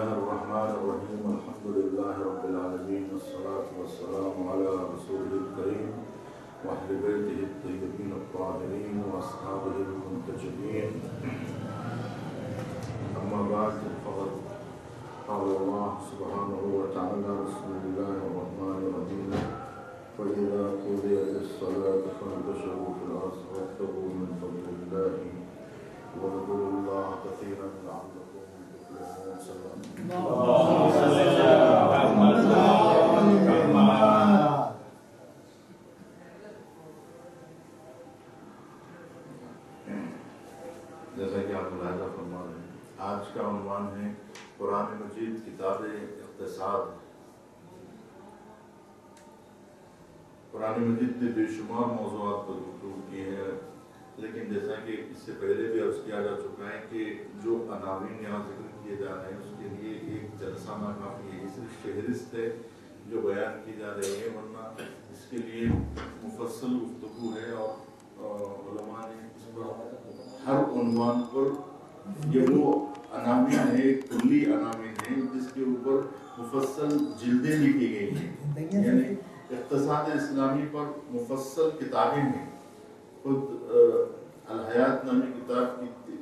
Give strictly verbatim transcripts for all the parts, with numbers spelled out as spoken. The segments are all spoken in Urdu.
الله الرحمن الرحيم الحمد لله رب العالمين والصلاة والسلام على رسوله الكريم وأهل بيته الطيبين الطاهرين وأصحابه المنتجبين أما بعد فقد قال الله سبحانه وتعالى بسم الله الرحمن الرحيم فإذا قضيت الصلاة فانتشروا في الأرض وابتغوا من فضل الله واذكروا الله كثيرا لعلكم تفلحون. اللهم صل على محمد. جیسا کہ آپ ملاحظہ فرما رہے ہیں، آج کا عنوان ہے قرآن مجید کتاب اقتصاد۔ قرآن مجید نے بے شمار موضوعات پر گفتگو کی ہے، لیکن جیسا کہ اس سے پہلے بھی عرض کیا جا چکا ہے کہ جو عناوین یہاں ذکر کیے جا رہے ہیں اس کے لیے ایک جلسہ نہ کافی ہے، یہ صرف فہرست ہے جو بیان کی جا رہی ہے، ورنہ اس کے لیے مفصل گفتگو ہے اور علماء نے اس پر ہر عنوان پر یہ وہ عناوین ہے، کلی عناوین ہیں جس کے اوپر مفصل جلدیں لکھی گئی ہیں، یعنی اقتصاد اسلامی پر مفصل کتابیں ہیں۔ خود الحیات نامی کتاب کی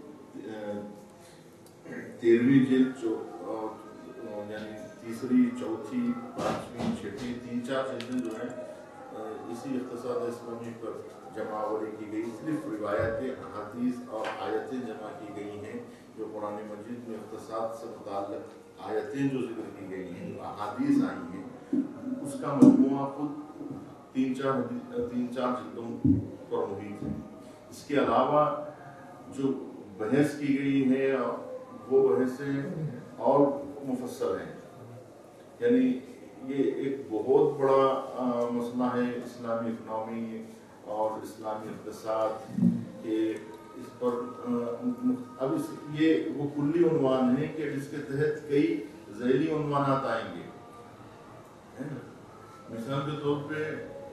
تیرہویں جلد جو یعنی تیسری، چوتھی، پانچویں، چھٹی، تین چار جلدیں جو ہیں اسی اقتصاد اسلامی پر جمع آوری کی گئی، صرف روایتیں، احادیث اور آیتیں جمع کی گئی ہیں جو قرآن مجید میں اقتصاد سے متعلق آیتیں جو ذکر کی گئی ہیں، جو احادیث آئی ہیں، اس کا مجموعہ خود تین چار تین چار جلدوں پر محیط ہے۔ اس کے علاوہ جو بحث کی گئی ہے وہ بحثیں اور مفصل ہیں، یعنی یہ ایک بہت بڑا مسئلہ ہے اسلامی اکنامی اور اسلامی اقتصاد کے، اس پر اب اس یہ وہ کلی عنوان ہے کہ اس کے تحت کئی ذیلی عنوانات آئیں گے۔ مثال کے طور پہ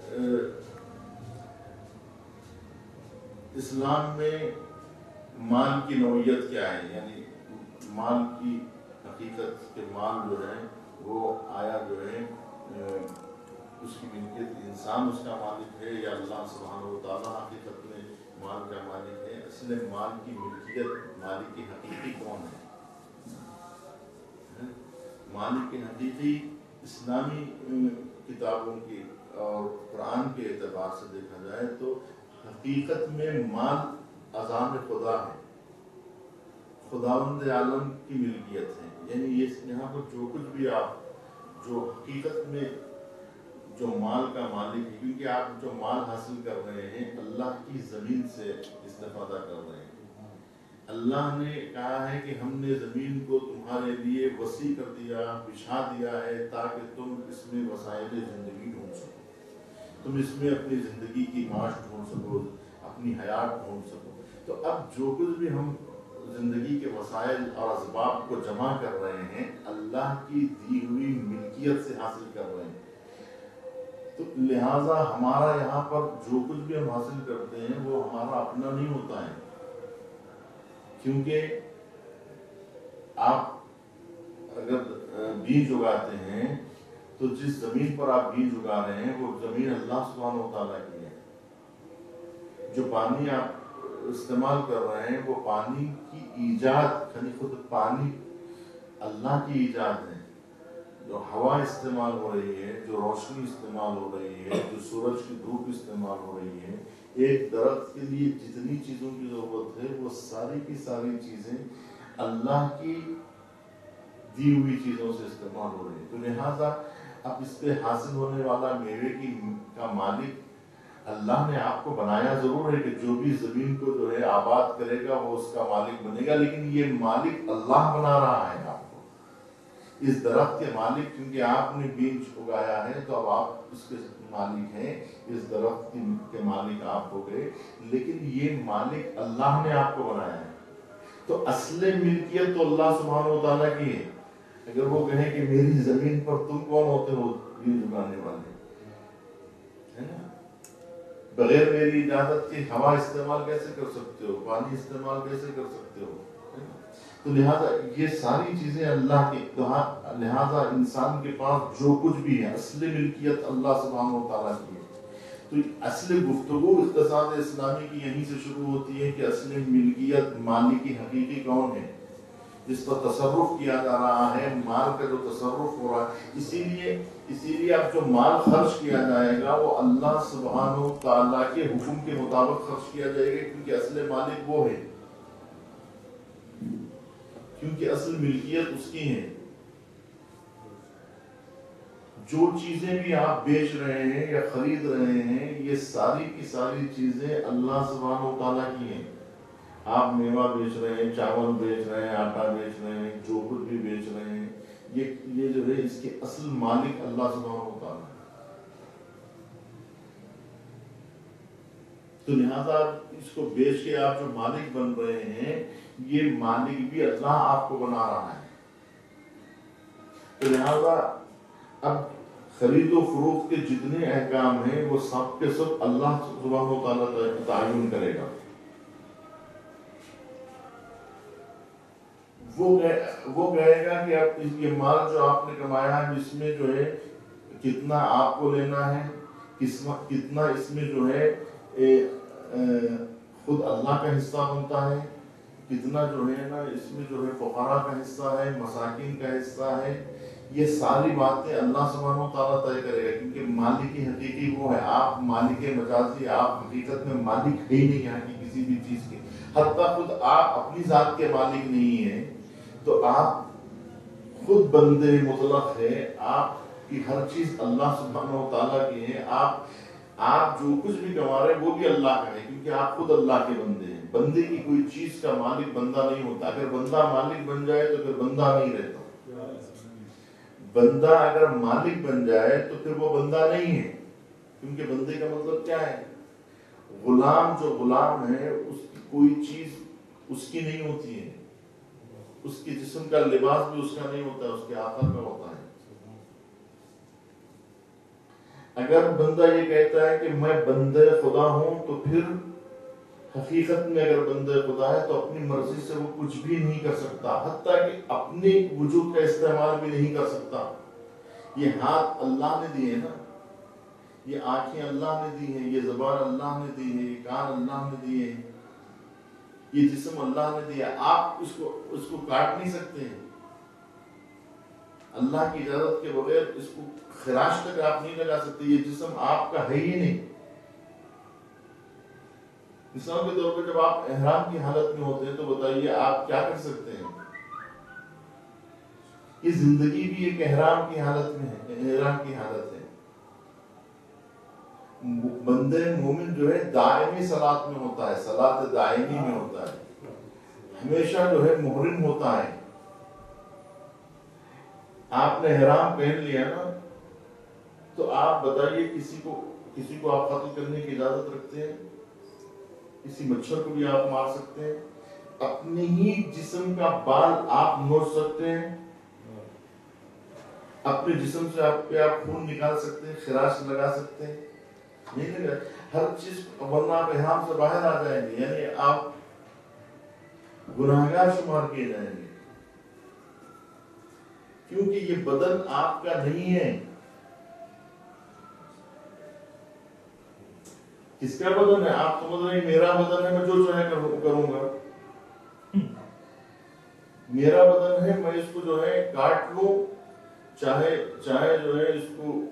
اسلام میں مال کی نوعیت کیا ہے، یعنی مال کی حقیقت کے مال جو ہے وہ آیا جو ہے اس کی ملکیت انسان اس کا مالک ہے یا اللہ سبحانہ و تعالیٰ حقیقت میں مال کا مالک ہے؟ اصل مال کی ملکیت، مالک کی حقیقی کون ہے؟ مالک کی حقیقی اسلامی کتابوں کی اور قرآن کے اعتبار سے دیکھا جائے تو حقیقت میں مال عظام خدا ہے، خداوند عالم کی ملکیت ہے، یعنی یہ یہاں پر جو کچھ بھی آپ جو حقیقت میں جو مال کا مالک ہے، کیونکہ آپ جو مال حاصل کر رہے ہیں اللہ کی زمین سے استفادہ کر رہے ہیں۔ اللہ نے کہا ہے کہ ہم نے زمین کو تمہارے لیے وسیع کر دیا، بچھا دیا ہے تاکہ تم اس میں وسائل زندگی ڈھونڈ سکو، تم اس میں اپنی زندگی کی معاش ڈھونڈ سکو، اپنی حیات ڈھونڈ سکو۔ تو اب جو کچھ بھی ہم زندگی کے وسائل اور اسباب کو جمع کر رہے ہیں اللہ کی دی ہوئی ملکیت سے حاصل کر رہے ہیں، تو لہٰذا ہمارا یہاں پر جو کچھ بھی ہم حاصل کرتے ہیں وہ ہمارا اپنا نہیں ہوتا ہے، کیونکہ آپ اگر بیج اگاتے ہیں تو جس زمین پر آپ بیج اگا رہے ہیں وہ زمین اللہ سبحانہ و تعالیٰ کی ہے، جو پانی آپ استعمال کر رہے ہیں وہ پانی کی ایجاد، یعنی خود پانی اللہ کی ایجاد ہے، جو ہوا استعمال ہو رہی ہے، جو روشنی استعمال ہو رہی ہے، جو سورج کی دھوپ استعمال ہو رہی ہے، ایک درخت کے لیے جتنی چیزوں کی ضرورت ہے وہ ساری کی ساری چیزیں اللہ کی دی ہوئی چیزوں سے استعمال ہو رہی ہیں۔ تو لہٰذا اب اس پہ حاصل ہونے والا میوے کی کا مالک اللہ نے آپ کو بنایا ضرور ہے کہ جو بھی زمین کو جو ہے آباد کرے گا وہ اس کا مالک بنے گا، لیکن یہ مالک اللہ بنا رہا ہے آپ کو، اس درخت کے مالک، کیونکہ آپ نے بیج اگایا ہے تو اب آپ اس کے مالک ہیں، اس درخت کے مالک آپ ہو گئے، لیکن یہ مالک اللہ نے آپ کو بنایا ہے۔ تو اصل ملکیت تو اللہ سبحانہ و تعالیٰ کی ہے۔ اگر وہ کہیں کہ میری زمین پر تم کون ہوتے ہو بیج اگانے والے، ہے نا، بغیر میری اجازت کے ہوا استعمال کیسے کر سکتے ہو، پانی استعمال کیسے کر سکتے ہو؟ تو لہٰذا یہ ساری چیزیں اللہ کے، لہٰذا انسان کے پاس جو کچھ بھی ہے اصل ملکیت اللہ سبحانہ و تعالیٰ کی ہے۔ تو اصل گفتگو اقتصاد اسلامی کی یہیں سے شروع ہوتی ہے کہ اصل ملکیت، مالک حقیقی کون ہے، جس پر تصرف کیا جا رہا ہے، مال کا جو تصرف ہو رہا ہے۔ اسی لیے اسی لیے اب جو مال خرچ کیا جائے گا وہ اللہ سبحانہ و تعالیٰ کے حکم کے مطابق خرچ کیا جائے گا، کیونکہ اصل مالک وہ ہے، کیونکہ اصل ملکیت اس کی ہے۔ جو چیزیں بھی آپ بیچ رہے ہیں یا خرید رہے ہیں یہ ساری کی ساری چیزیں اللہ سبحانہ و تعالیٰ کی ہیں۔ آپ میوہ بیچ رہے ہیں، چاول بیچ رہے ہیں، آٹا بیچ رہے ہیں، جو کچھ بھی بیچ رہے ہیں، یہ یہ جو ہے اس کے اصل مالک اللہ سبحانہ و تعالیٰ ہے۔ تو لہٰذا اس کو بیچ کے آپ جو مالک بن رہے ہیں یہ مالک بھی اللہ آپ کو بنا رہا ہے۔ تو لہٰذا اب خرید و فروخت کے جتنے احکام ہیں وہ سب کے سب اللہ سبحانہ و تعالیٰ تعین کرے گا۔ وہ کہے گا کہ اب یہ مال جو آپ نے کمایا ہے اس میں جو ہے کتنا آپ کو لینا ہے، کتنا اس میں جو ہے خود اللہ کا حصہ بنتا ہے، کتنا جو ہے نا اس میں جو ہے فقراء کا حصہ ہے، مساکین کا حصہ ہے۔ یہ ساری باتیں اللہ سبحانہ و تعالیٰ طے کرے گا، کیونکہ مالک حقیقی وہ ہے۔ آپ مالک مجازی، آپ حقیقت میں مالک ہے ہی نہیں یہاں کی کسی بھی چیز کے، حتیٰ خود آپ اپنی ذات کے مالک نہیں ہیں، تو آپ خود بندے مطلق ہے، آپ کی ہر چیز اللہ سبحانہ و تعالیٰ کی ہے۔ آپ آپ جو کچھ بھی کما رہے ہیں وہ بھی اللہ کا ہے، کیونکہ آپ خود اللہ کے بندے ہیں۔ بندے کی کوئی چیز کا مالک بندہ نہیں ہوتا۔ اگر بندہ مالک بن جائے تو پھر بندہ نہیں رہتا۔ بندہ اگر مالک بن جائے تو پھر وہ بندہ نہیں ہے، کیونکہ بندے کا مطلب کیا ہے؟ غلام جو غلام ہے اس کی کوئی چیز اس کی نہیں ہوتی ہے، اس کے جسم کا لباس بھی اس کا نہیں ہوتا، اس کے آقا کا ہوتا ہے۔ اگر بندہ یہ کہتا ہے کہ میں بندے خدا ہوں تو پھر حقیقت میں اگر بندے خدا ہے تو اپنی مرضی سے وہ کچھ بھی نہیں کر سکتا، حتیٰ کہ اپنے وجود کا استعمال بھی نہیں کر سکتا۔ یہ ہاتھ اللہ نے دیے نا، یہ آنکھیں اللہ نے دی ہیں، یہ زبان اللہ نے دی ہے، یہ کان اللہ نے دیے ہیں، یہ جسم اللہ نے دیا۔ آپ اس کو اس کو کاٹ نہیں سکتے ہیں، اللہ کی اجازت کے بغیر اس کو خراش تک آپ نہیں لگا سکتے۔ یہ جسم آپ کا ہے ہی نہیں۔ مثال کے طور پر جب آپ احرام کی حالت میں ہوتے ہیں تو بتائیے آپ کیا کر سکتے ہیں؟ یہ زندگی بھی ایک احرام کی حالت میں ہے، احرام کی حالت ہے۔ بندے مومن جو ہے دائمی صلاۃ میں ہوتا ہے، صلاۃ دائمی میں ہوتا ہے، ہمیشہ جو ہے محرم ہوتا ہے۔ آپ نے احرام پہن لیا نا تو آپ بتائیے کسی کو کسی کو آپ قتل کرنے کی اجازت رکھتے ہیں؟ کسی مچھر کو بھی آپ مار سکتے ہیں؟ اپنے ہی جسم کا بال آپ نوچ سکتے ہیں؟ اپنے جسم سے آپ پہ آپ خون نکال سکتے ہیں، خراش لگا سکتے ہیں؟ نہیں لگا۔ ہر چیز ورنہ آپ احرام سے باہر آ جائیں گے، یعنی آپ گناہگار شمار کیے جائیں گے، کیونکہ یہ بدن آپ کا نہیں ہے۔ کس کا بدن ہے؟ آپ سمجھ رہے ہیں میرا بدن ہے، میں جو چاہے کروں گا۔ میرا بدن ہے، میں اس کو جو ہے کاٹ لوں، چاہے چاہے جو ہے اس کو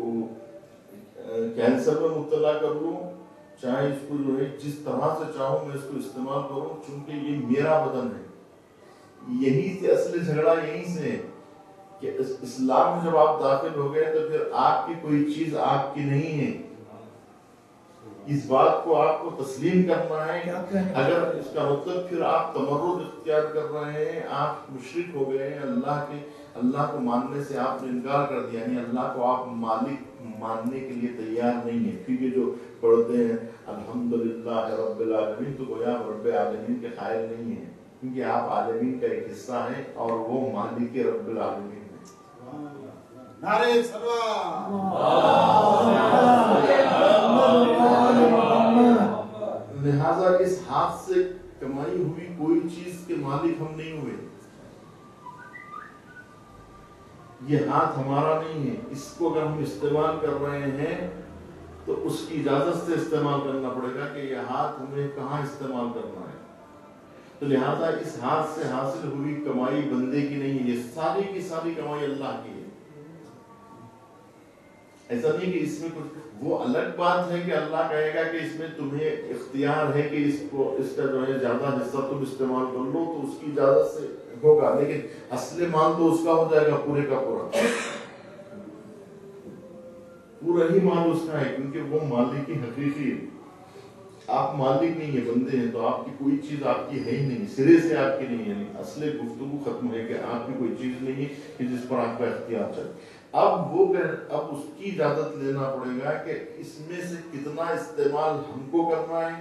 کینسر میں مبتلا کر لوں، چاہے اس کو جو ہے جس طرح سے چاہوں میں اس کو استعمال کروں، چونکہ یہ میرا بدن ہے۔ یہی سے اصل جھگڑا یہیں سے ہے کہ اسلام میں جب آپ داخل ہو گئے تو پھر آپ کی کوئی چیز آپ کی نہیں ہے۔ اس بات کو آپ کو تسلیم کرنا ہے۔ اگر اس کا مطلب پھر آپ تمرد اختیار کر رہے ہیں، آپ مشرک ہو گئے ہیں، اللہ کے اللہ کو ماننے سے آپ نے انکار کر دیا، یعنی اللہ کو آپ مالک ماننے کے لیے تیار نہیں ہے۔ کیونکہ جو پڑھتے ہیں الحمدللہ رب العالمین تو گویا رب العالمین کے قائل نہیں ہیں، کیونکہ آپ عالمین کا ایک حصہ ہیں اور وہ مالک رب العالمین ہیں۔ نعرہ سلوات۔ لہذا اس ہاتھ سے کمائی ہوئی کوئی چیز کے مالک ہم نہیں ہوئے. یہ ہاتھ ہمارا نہیں ہے. اس کو اگر ہم استعمال کر رہے ہیں تو اس کی اجازت سے استعمال کرنا پڑے گا کہ یہ ہاتھ ہمیں کہاں استعمال کرنا ہے. تو لہذا اس ہاتھ سے حاصل ہوئی کمائی بندے کی نہیں ہے. یہ ساری کی ساری کمائی اللہ کی ہے. ایسا نہیں کہ اس میں کچھ, وہ الگ بات ہے کہ اللہ کہے گا کہ اس میں تمہیں اختیار ہے کہ اس کو اس کا جو ہے زیادہ حصہ تم استعمال کر لو, تو اس کی اجازت سے ہوگا, لیکن اصل مال تو اس کا ہو جائے گا پورے کا پورا. پورا ہی مال اس کا ہے, کیونکہ وہ مالک کی حقیقی ہے. آپ مالک نہیں ہیں, بندے ہیں, تو آپ کی کوئی چیز آپ کی ہے ہی نہیں, سرے سے آپ کی نہیں ہے. یعنی اصل گفتگو ختم ہے کہ آپ کی کوئی چیز نہیں ہے کہ جس پر آپ کا اختیار چلے. اب وہ اب اس کی اجازت لینا پڑے گا کہ اس میں سے کتنا استعمال ہم کو کرنا ہے,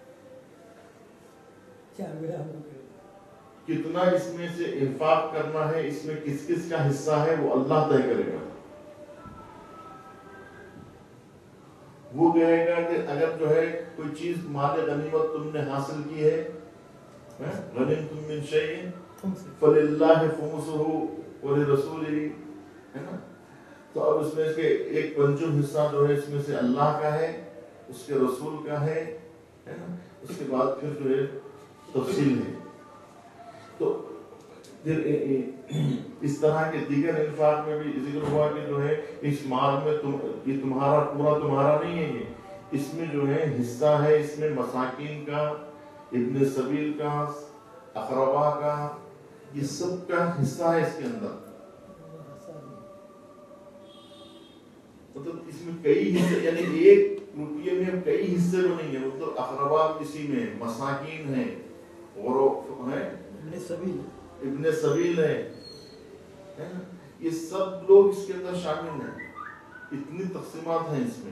کتنا اس میں سے انفاق کرنا ہے, اس میں کس کس کا حصہ ہے, وہ اللہ طے کرے گا. وہ کہے گا کہ اگر جو ہے کوئی چیز مال غنیمت تم نے حاصل کی ہے, غنیمتم من شیء فللہ خمسہ ولرسولہ, ہے نا, تو اب اس میں سے ایک پنجم حصہ جو ہے اس میں سے اللہ کا ہے, اس کے رسول کا ہے, ہے نا. اس کے بعد پھر جو ہے تفصیل ہے. تو پھر اس طرح کے دیگر انفاق میں بھی ذکر ہوا کہ جو ہے اس مال میں تم, یہ تمہارا پورا تمہارا نہیں ہے, یہ اس میں جو ہے حصہ ہے, اس میں مساکین کا, ابن سبیل کا, اقربا کا, یہ سب کا حصہ ہے اس کے اندر. مطلب اس میں کئی حصے, یعنی ایک روپیے میں کئی حصے بنیں گے. مطلب اقربا کسی میں, مساکین ہیں, اور ہے ابن سبیل ابن سبیل ہے, یہ سب لوگ اس کے اندر شامل ہیں. اتنی تقسیمات ہیں اس میں.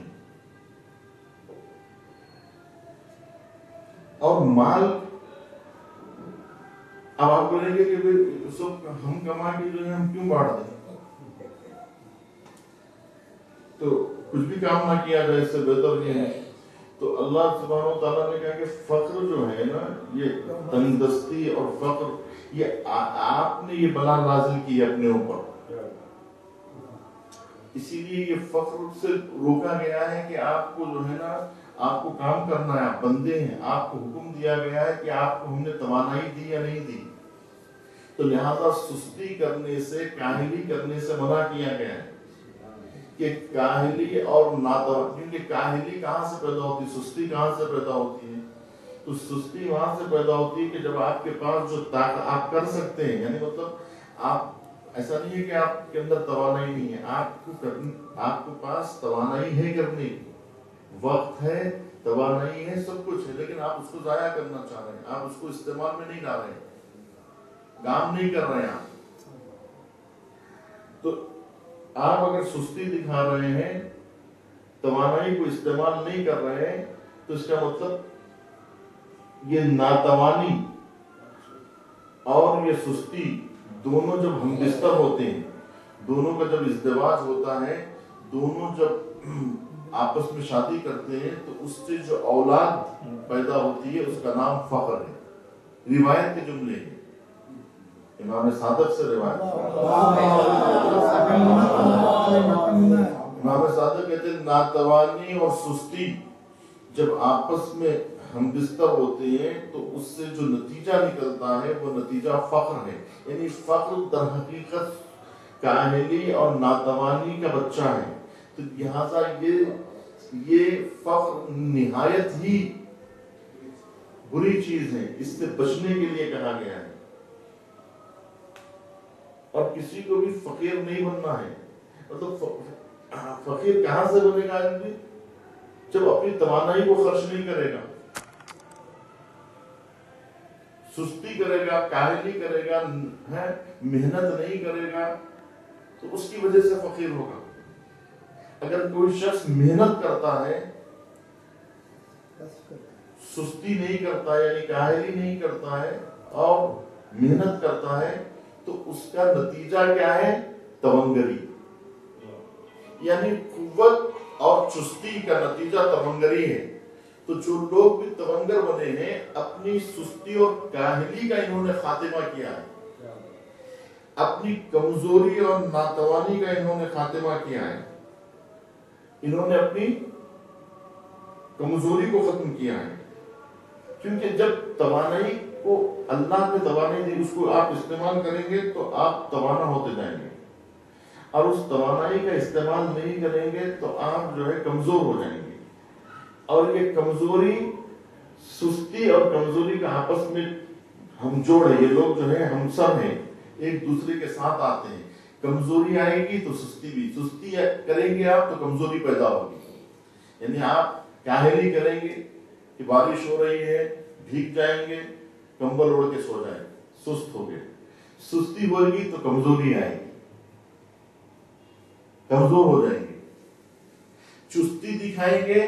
اور مال, اب آپ بولیں گے کہ سب ہم کما کے جو ہے ہم کیوں بانٹ دیں, تو کچھ بھی کام نہ کیا جائے, اس سے بہتر یہ ہے. تو اللہ سبحانہ و تعالیٰ نے کہا کہ فقر جو ہے نا, یہ تنگدستی اور فقر, یہ آپ نے یہ بلا نازل کی ہے اپنے اوپر, اسی لیے یہ فقر سے روکا گیا ہے کہ آپ کو جو ہے نا, آپ کو کام کرنا ہے, آپ بندے ہیں, آپ کو حکم دیا گیا ہے کہ آپ کو ہم نے توانائی دی یا نہیں دی. تو لہذا سستی کرنے سے, کاہلی کرنے سے منع کیا گیا ہے کہ کاہلی اور ناتوانی, کیونکہ کاہلی کہاں سے پیدا ہوتی ہے, سستی کہاں سے پیدا ہوتی ہے. تو سستی وہاں سے پیدا ہوتی ہے کہ جب آپ کے پاس جو طاقت آپ کر سکتے ہیں, یعنی مطلب آپ, ایسا نہیں ہے کہ آپ کے اندر توانائی نہیں ہے, آپ کو آپ کے پاس توانائی ہے کرنے کی, وقت ہے, توانائی ہے, سب کچھ ہے, لیکن آپ اس کو ضائع کرنا چاہ رہے ہیں, آپ اس کو استعمال میں نہیں لا رہے ہیں, کام نہیں کر رہے ہیں آپ. تو آپ اگر سستی دکھا رہے ہیں, توانائی کو استعمال نہیں کر رہے ہیں, تو اس کا مطلب یہ ناتوانی اور یہ سستی دونوں جب ہم بستر ہوتے ہیں, دونوں کا جب ازدواج ہوتا ہے, دونوں جب آپس میں شادی کرتے ہیں, تو اس سے جو اولاد پیدا ہوتی ہے اس کا نام فخر ہے. روایت کے جملے ہیں, امام صادق سے روایت. امام صادق کہتے ہیں ناتوانی اور سستی جب آپس میں ہم بستر ہوتے ہیں تو اس سے جو نتیجہ نکلتا ہے وہ نتیجہ فقر ہے. یعنی فقر در حقیقت کاہلی اور ناتوانی کا بچہ ہے. تو لہٰذا یہ یہ فقر نہایت ہی بری چیز ہے, اس سے بچنے کے لیے کہا گیا ہے. اور کسی کو بھی فقیر نہیں بننا ہے. مطلب فقیر کہاں سے بنے گا آدمی, جب اپنی توانائی کو خرچ نہیں کرے گا, سستی کرے گا, کاہلی کرے گا, محنت نہیں کرے گا, تو اس کی وجہ سے فقیر ہوگا. اگر کوئی شخص محنت کرتا ہے, سستی نہیں کرتا یعنی کاہلی نہیں کرتا ہے اور محنت کرتا ہے, تو اس کا نتیجہ کیا ہے, تونگری. یعنی قوت اور چستی کا نتیجہ تونگری ہے. تو جو لوگ بھی تونگر بنے ہیں اپنی سستی اور کاہلی کا انہوں نے خاتمہ کیا ہے، اپنی کمزوری اور ناتوانی کا انہوں نے خاتمہ کیا ہے، انہوں نے اپنی کمزوری کو ختم کیا ہے. کیونکہ جب توانائی کو اللہ نے توانائی دی، اس کو آپ استعمال کریں گے تو آپ توانا ہوتے جائیں گے، اور اس توانائی کا استعمال نہیں کریں گے تو آپ جو ہے کمزور ہو جائیں گے. اور یہ کمزوری، سستی اور کمزوری کا آپس میں ہم جوڑ ہے، یہ لوگ جو ہے ہم سب ہیں، ایک دوسرے کے ساتھ آتے ہیں. کمزوری آئے گی تو سستی بھی، سستی کریں گے آپ تو کمزوری پیدا ہوگی. یعنی آپ کاہلی کریں گے کہ بارش ہو رہی ہے، بھیگ جائیں گے، کمبل اوڑھ کے سو جائیں، سست ہو گئے. سستی ہوگی تو کمزوری آئے گی، کمزور ہو جائیں گے. چستی دکھائیں گے،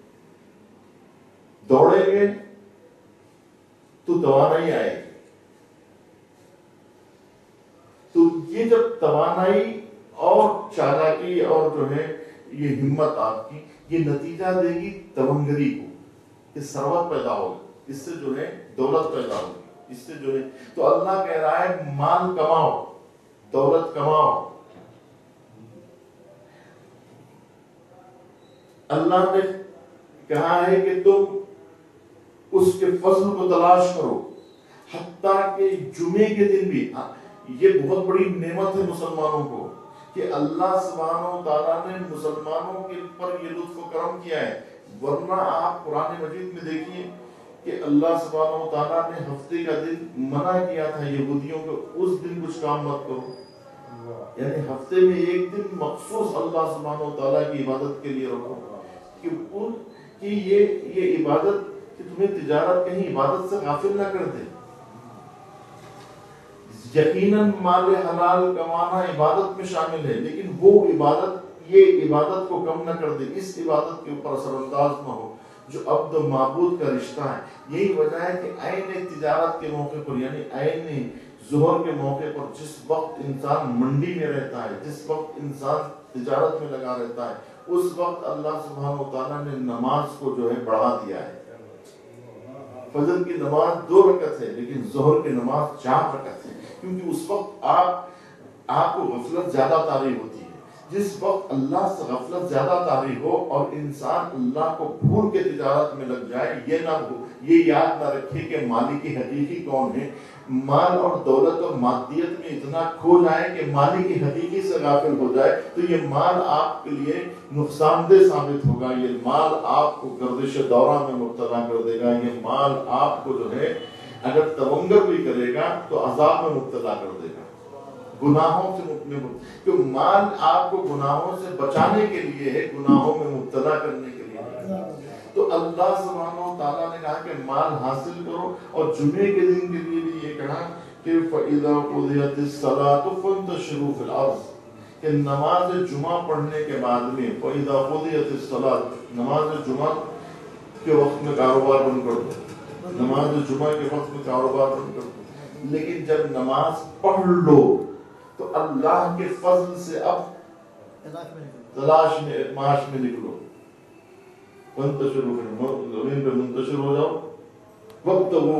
دوڑیں گے تو توانائی آئے گی. تو یہ جب توانائی اور چالاکی اور جو ہے یہ ہمت آپ کی، یہ نتیجہ دے گی تونگری کو، کہ ثروت پیدا ہوگی، اس سے جو ہے دولت پیدا ہوگی، اس سے جو ہے. تو اللہ کہہ رہا ہے مال کماؤ، دولت کماؤ. اللہ نے کہا ہے کہ تم اس کے فضل کو تلاش کرو، حتیٰ کہ جمعے کے دن بھی. یہ بہت بڑی نعمت ہے مسلمانوں کو کہ اللہ سبحانہ و تعالیٰ نے مسلمانوں کے پر یہ لطف و کرم کیا ہے. ورنہ آپ قرآن مجید میں دیکھیے کہ اللہ سبحانہ و تعالیٰ نے ہفتے کا دن منع کیا تھا یہودیوں کو، اس دن کچھ کام مت کرو. یعنی ہفتے میں ایک دن مخصوص اللہ سبحانہ و تعالیٰ کی عبادت کے لیے رکھو، کہ کہ یہ یہ عبادت، کہ تمہیں تجارت کہیں عبادت سے غافل نہ کر دے. یقیناً مال حلال کمانا عبادت میں شامل ہے، لیکن وہ عبادت یہ عبادت کو کم نہ کر دے، اس عبادت کے اوپر اثر انداز نہ ہو جو عبد و معبود کا رشتہ ہے. یہی وجہ ہے کہ عین تجارت کے موقع پر، یعنی عین ظہر کے موقع پر، جس وقت انسان منڈی میں رہتا ہے، جس وقت انسان تجارت میں لگا رہتا ہے، اس وقت اللہ سبحانہ و تعالیٰ نے نماز کو جو ہے بڑھا دیا ہے. فجر کی نماز دو رکعت ہے لیکن ظہر کی نماز چار رکعت ہے، کیونکہ اس وقت آپ آپ کو غفلت زیادہ طاری ہوتی ہے. جس وقت اللہ سے غفلت زیادہ طاری ہو اور انسان اللہ کو بھول کے تجارت میں لگ جائے، یہ نہ ہو، یہ یاد نہ رکھے کہ مالک حقیقی کون ہے. مال اور دولت اور مادیت میں اتنا کھو جائے کہ مالک حقیقی سے غافل ہو جائے تو یہ مال آپ کے لیے نقصان دہ ثابت ہوگا. یہ مال آپ کو گردش دورہ میں مبتلا کر دے گا. یہ مال آپ کو جو ہے اگر تونگر بھی کرے گا تو عذاب میں مبتلا کر دے گا، گناہوں سے مبتلا. کہ مال آپ کو گناہوں سے بچانے کے لیے ہے، گناہوں میں مبتلا کرنے کے لیے ہے. تو اللہ سبحانہ و تعالیٰ نے کہا کہ مال حاصل کرو، اور جمعے کے دن کے لیے بھی یہ کہا کہ فَإِذَا قُضِيَتِ الصَّلَاةُ فَانتَشِرُوا فِي الْأَرْضِ، کہ نماز جمعہ پڑھنے کے بعد میں فَإِذَا قُضِيَتِ الصَّلَاةُ، نماز جمعہ کے وقت میں کاروبار بند کر دو، نماز جمعہ کے وقت میں کاروبار بند کر دو. لیکن جب نماز پڑھ لو تو اللہ کے فضل سے اب تلاش میں معاش میں نکلو، منتشر ہو، زمین پہ منتشر ہو جاؤ، وقت وہ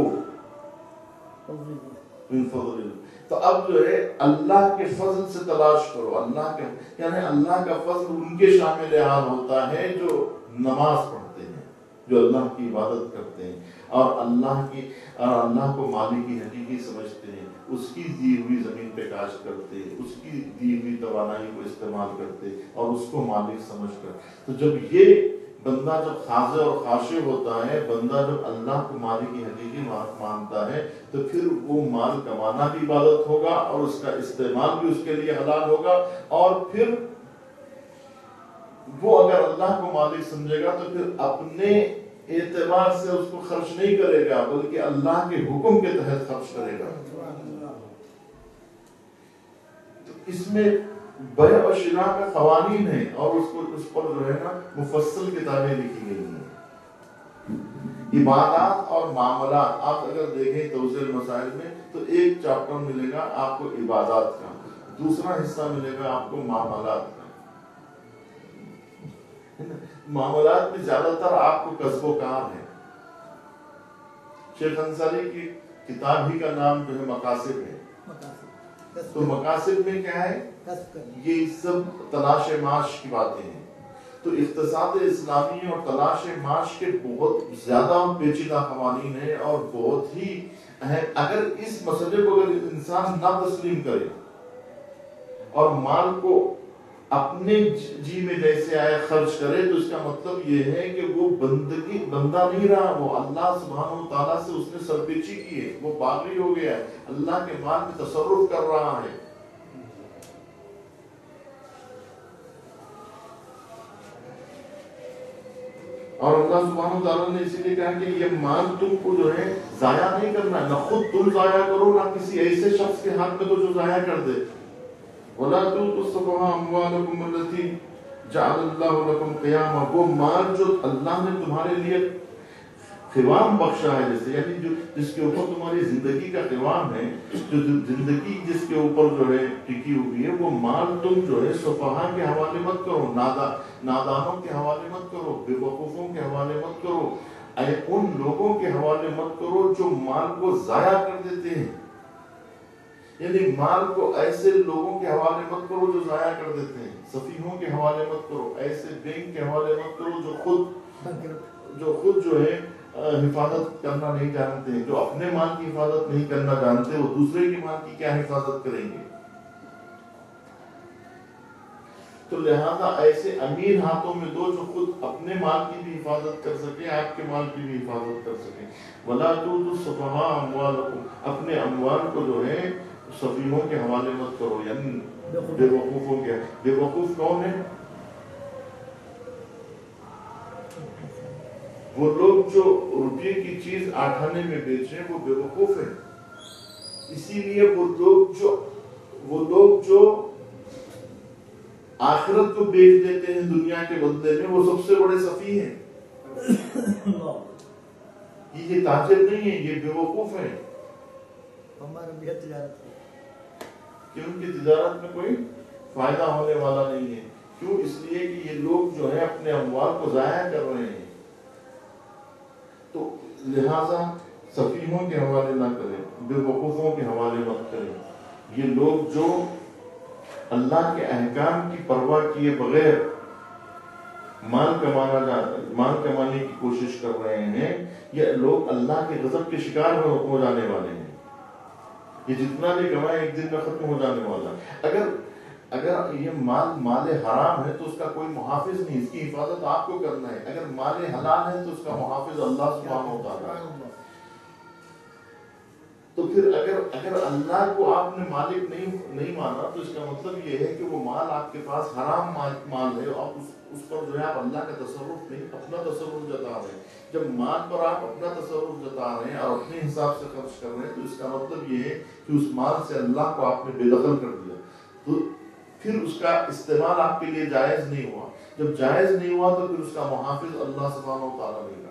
من فضل. تو اب جو ہے اللہ کے فضل سے تلاش کرو. اللہ کے یعنی اللہ کا فضل ان کے شامل حال ہوتا ہے جو نماز پڑھتے ہیں، جو اللہ کی عبادت کرتے ہیں اور اللہ کی اور اللہ کو مالک کی حقیقی سمجھتے ہیں، اس کی دی ہوئی زمین پہ کاشت کرتے، اس کی دی ہوئی توانائی کو استعمال کرتے اور اس کو مالک سمجھ کر. تو جب یہ بندہ جب خاضع اور خاشع ہوتا ہے، بندہ جب اللہ کو مالک کی حقیقی مانتا ہے، تو پھر وہ مال کمانا بھی عبادت ہوگا اور اس کا استعمال بھی اس کے لیے حلال ہوگا. اور پھر وہ اگر اللہ کو مالک سمجھے گا تو پھر اپنے اعتبار سے اس کو خرچ نہیں کرے گا بلکہ اللہ کے حکم کے تحت خرچ کرے گا. تو اس میں بیع و شراء کا قوانین ہیں اور اس کو اس پر جو ہے نا مفصل کتابیں لکھی گئی ہیں. عبادات اور معاملات آپ اگر دیکھیں توضیح المسائل میں تو ایک چیپٹر ملے گا آپ کو عبادات کا، دوسرا حصہ ملے گا آپ کو معاملات کا. معاملات میں زیادہ تر آپ کو کسب و کار ہے. شیخ انصاری کی کتاب ہی کا نام جو ہے مقاصد ہے. تو مقاصد میں کیا ہے؟ یہ سب تلاش معاش کی باتیں ہیں. تو اقتصاد اسلامی اور تلاش معاش کے بہت زیادہ پیچیدہ قوانین ہیں اور بہت ہی اہم. اگر اس مسئلے کو اگر انسان نہ تسلیم کرے اور مال کو اپنے جی میں جیسے آئے خرچ کرے تو اس کا مطلب یہ ہے کہ وہ بندگی بندہ نہیں رہا, وہ اللہ سبحانہ و تعالیٰ سے اس نے سرپیچی کی ہے, وہ باغی ہو گیا ہے, اللہ کے مال میں تصرف کر رہا ہے. اور اللہ سبحانہ و تعالیٰ نے اسی لیے کہا کہ یہ مال تم کو جو ہے ضائع نہیں کرنا ہے, نہ خود تم ضائع کرو نہ کسی ایسے شخص کے ہاتھ میں تو جو ضائع کر دے. وَلَا تُؤْتُوا السُّفَهَاءَ أَمْوَالَكُمُ الَّتِي جَعَلَ اللَّهُ لَكُمْ قِيَامًا. وہ مال جو اللہ نے تمہارے لیے قوام بخشا ہے, جیسے یعنی جو جس کے اوپر تمہاری زندگی کا قوام ہے, جو زندگی جس کے اوپر جو ہے ٹکی ہوئی ہے, وہ مال تم جو ہے سفہاء کے حوالے مت کرو, نادا نادانوں کے حوالے مت کرو, بے وقوفوں کے حوالے مت کرو, اے ان لوگوں کے حوالے مت کرو جو مال کو ضائع کر دیتے ہیں. یعنی مال کو ایسے لوگوں کے حوالے مت کرو جو ضائع کر دیتے ہیں, سفیہوں کے حوالے مت کرو, ایسے بینک کے حوالے مت کرو جو خود جو خود جو ہے حفاظت کرنا نہیں جانتے, جو اپنے مال کی حفاظت نہیں کرنا جانتے, وہ دوسرے کے مال کی کیا حفاظت کریں گے. تو لہذا ایسے امیر ہاتھوں میں دو جو خود اپنے مال کی بھی حفاظت کر سکے, آپ کے مال کی بھی حفاظت کر سکے. وَلَا تُؤْتُوا السُّفَهَاءَ أَمْوَالَكُمْ, اپنے اموال کو جو ہے سفیہوں کے حوالے مت کرو, یعنی بے وقوفوں کے. بے وقوف کون ہے؟ وہ لوگ جو روپے کی چیز آٹھانے میں بیچ رہے ہیں وہ بے وقوف ہیں. اسی لیے وہ لوگ جو وہ لوگ جو آخرت کو بیچ دیتے ہیں دنیا کے بدلے میں, وہ سب سے بڑے سفیہ ہیں. یہ تاجر نہیں ہے, یہ بے وقوف ہیں. کہ ان کی تجارت میں کوئی فائدہ ہونے والا نہیں ہے. کیوں؟ اس لیے کہ یہ لوگ جو ہے اپنے اموال کو ضائع کر رہے ہیں. تو لہذا سفیہوں کے حوالے نہ کریں, بے وقوفوں کے حوالے مت کریں. یہ لوگ جو اللہ کے احکام کی پرواہ کیے بغیر مال کمانا جا مال کمانے کی کوشش کر رہے ہیں, یہ لوگ اللہ کے غضب کے شکار ہو جانے والے ہیں. یہ جتنا بھی کمائے ایک دن میں ختم ہو جانے والا. اگر اگر یہ مال مال حرام ہے تو اس کا کوئی محافظ نہیں, اس کی حفاظت آپ کو کرنا ہے. اگر مال حلال ہے تو اس کا محافظ اللہ سبحانہ و تعالیٰ ہے. تو پھر اگر اگر اللہ کو آپ نے مالک نہیں نہیں مانا تو اس کا مطلب یہ ہے کہ وہ مال آپ کے پاس حرام مال, مال ہے, اور اس, اس پر جو ہے آپ اللہ کا تصرف نہیں, اپنا تصرف جتا رہے ہیں. جب مال پر آپ اپنا تصرف جتا رہے ہیں اور اپنے حساب سے خرچ کر رہے ہیں تو اس کا مطلب یہ ہے کہ اس مال سے اللہ کو آپ نے بے دخل کر دیا. تو پھر اس کا استعمال آپ کے لیے جائز نہیں ہوا. جب جائز نہیں ہوا تو پھر اس کا محافظ اللہ سبحانہ و تعالیٰ نہیں رہا.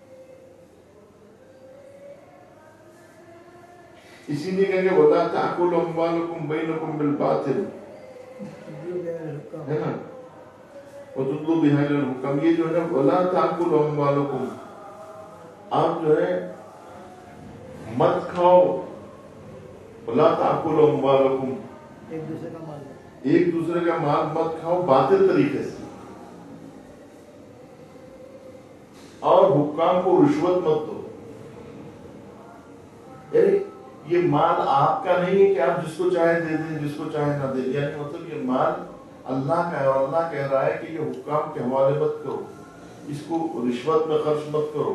اسی لیے کہیں گے وَلَا تَأْكُلُوا أَمْوَالَكُمْ بَيْنَكُمْ بِالْبَاطِلِ, ہے نا, وَتُدْلُوا بِهَا إِلَى الْحُكَمِ. یہ جو ہے نا وَلَا تَأْكُلُوا أَمْوَالَكُمْ, آپ جو ہے مت کھاؤ. وَلَا تَأْكُلُوا أَمْوَالَكُمْ, ایک دوسرے کا مال ایک دوسرے کا مال مت کھاؤ باطل طریقے سے, اور حکام کو رشوت مت دو. یعنی یہ مال آپ کا نہیں ہے کہ آپ جس کو چاہے دے دیں, جس کو چاہے نہ دیں. یعنی مطلب یہ مال اللہ کا ہے, اور اللہ کہہ رہا ہے کہ یہ حکام کے حوالے مت کرو, اس کو رشوت میں خرچ مت کرو,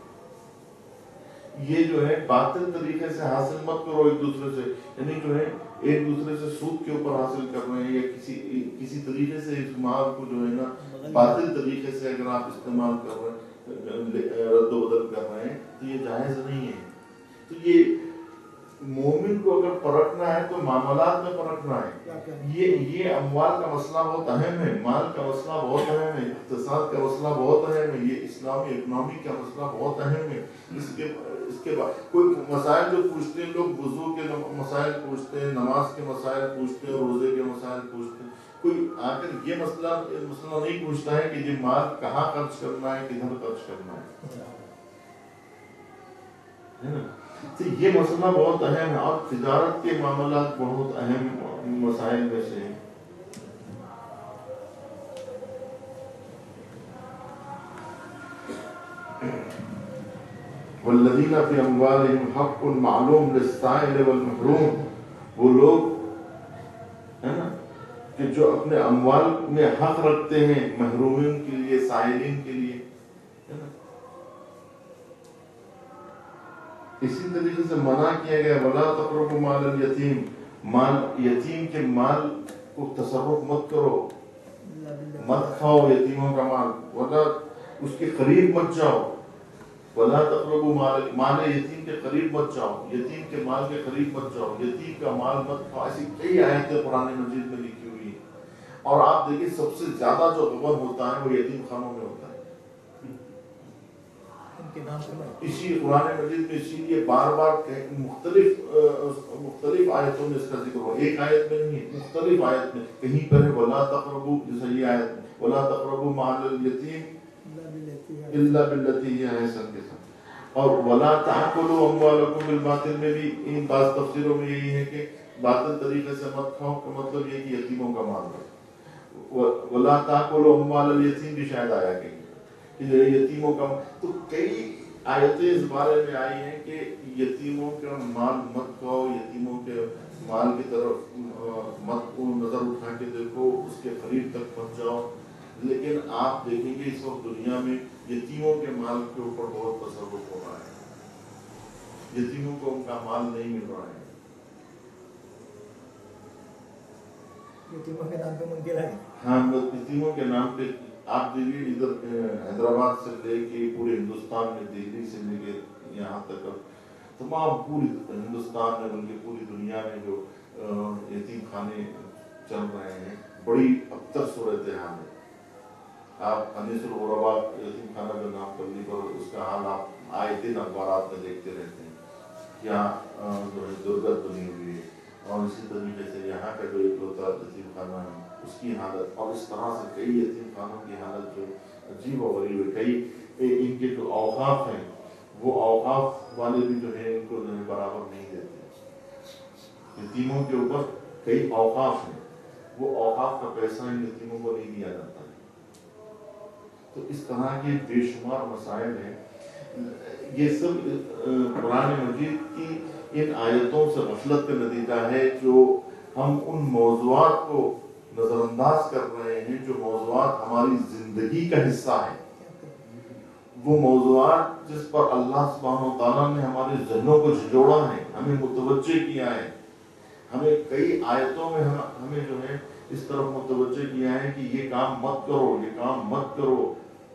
یہ جو ہے باطل طریقے سے حاصل مت کرو ایک دوسرے سے. یعنی جو ہے ایک دوسرے سے سود کے اوپر حاصل کر رہے ہیں, یا کسی کسی طریقے سے اس مال کو جو ہے نا باطل طریقے سے اگر آپ استعمال کر رہے ہیں, رد و بدل کر رہے ہیں, تو یہ جائز نہیں ہے. تو یہ مومن کو اگر پرکھنا ہے تو معاملات میں پرکھنا ہے. یہ یہ اموال کا مسئلہ بہت اہم ہے, مال کا مسئلہ بہت اہم ہے, اقتصاد کا مسئلہ بہت اہم ہے, یہ اسلامی اکنامی کا مسئلہ بہت اہم ہے. اس کے اس کے بعد کوئی مسائل جو پوچھتے ہیں لوگ، وضو کے مسائل پوچھتے ہیں، نماز کے مسائل پوچھتے ہیں، روزے کے مسائل پوچھتے ہیں، کوئی آ کر یہ مسئلہ مسئلہ نہیں پوچھتا ہے کہ یہ مال کہاں خرچ کرنا ہے، کدھر خرچ کرنا ہے نا؟ تو یہ مسئلہ بہت اہم ہے، اور تجارت کے معاملات بہت اہم مسائل میں سے ہیں۔ والذین فی اموالہم حق معلوم للسائل والمحروم، وہ لوگ ہے نا کہ جو اپنے اموال میں حق رکھتے ہیں محرومین کے لیے، سائلین کے لیے، ہے نا۔ اسی طریقے سے منع کیا گیا ولا تقربوا مال الیتیم، مال یتیم کے مال کو تصرف مت کرو، مت کھاؤ یتیموں کا مال، ولا اس کے قریب مت جاؤ، ولا تقربوا مال مال یتیم کے قریب مت جاؤ، یتیم کے مال کے قریب مت جاؤ، یتیم کا مال مت کھاؤ۔ ایسی کئی آیتیں قرآن مجید میں لکھی ہوئی ہیں، اور آپ دیکھیں سب سے زیادہ جو غبن ہوتا ہے وہ یتیم خانوں میں ہوتا ہے۔ اسی قرآن مجید میں اسی لیے بار بار مختلف مختلف آیتوں میں اس کا ذکر ہوا، ایک آیت میں نہیں، مختلف آیت میں، کہیں پر ہے ولا تقربوا، جیسے یہ آیت میں ولا تقربوا مال الیتیم الا باللتی ہی احسن کے ساتھ، اور ولا تاکلوا اموالکم بالباطل میں بھی ان بعض تفسیروں میں یہی ہے کہ باطل طریقے سے مت کھاؤ، کا مطلب یہ کہ یتیموں کا مال ہے، ولا تاکلوا اموال الیتیم بھی شاید آیا کہ کہ یتیموں کا، تو کئی آیتیں اس بارے میں آئی ہیں کہ یتیموں کا مال مت کھاؤ، یتیموں کے مال کی طرف مت نظر اٹھا کے دیکھو، اس کے قریب تک مت جاؤ۔ لیکن آپ دیکھیں گے اس وقت دنیا میں یتیموں کے مال کے اوپر بہت تصرف ہو رہا ہے، یتیموں کو ان کا مال نہیں مل رہا ہے، یتیموں کے نام پہ منکر ہے۔ ہاں، یتیموں کے نام پہ آپ دیکھیے ادھر حیدرآباد سے لے کے پورے ہندوستان میں، دہلی سے لے کے یہاں تک تمام پوری ہندوستان میں بلکہ پوری دنیا میں جو یتیم خانے چل رہے ہیں، بڑی ابتر صورتحال ہے۔ آپ انیس الغربا یتیم خانہ جو نام پر لی پر اس کا حال آپ آئے دن اخبارات میں دیکھتے رہتے ہیں، کیا جو ہے درگت بنی ہوئی ہے، اور اسی طریقے سے یہاں کا جو اکلوتا یتیم خانہ ہے اس کی حالت، اور اس طرح سے کئی یتیم خانوں کی حالت جو عجیب و غریب ہے۔ کئی ان کے جو اوقاف ہیں وہ اوقاف والے بھی جو ہے ان کو برابر نہیں دیتے، یتیموں کے اوپر کئی اوقاف ہیں، وہ اوقاف کا پیسہ ان یتیموں کو نہیں دیا جاتا ہے۔ تو اس طرح کے بے شمار مسائل ہیں، یہ سب قرآن مجید کی ان آیتوں سے غفلت کا نتیجہ ہے، جو ہم ان موضوعات کو نظر انداز کر رہے ہیں جو موضوعات ہماری زندگی کا حصہ ہیں، وہ موضوعات جس پر اللہ سبحانہ و تعالیٰ نے ہمارے ذہنوں کو جھنجھوڑا ہے، ہمیں متوجہ کیا ہے، ہمیں کئی آیتوں میں ہمیں جو ہے اس طرف متوجہ کیا ہے کہ یہ کام مت کرو، یہ کام مت کرو۔